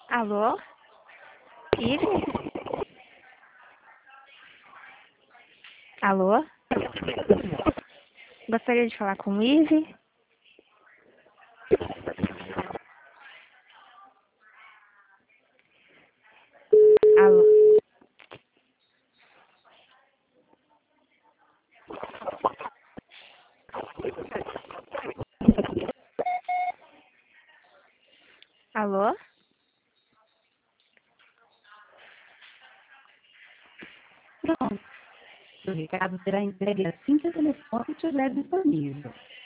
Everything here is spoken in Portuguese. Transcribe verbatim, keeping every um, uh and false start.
Alô? Ive? Alô? Gostaria de falar com o Ive? Alô? Alô? Pronto. O recado será entregue assim que o telefone estiver disponível.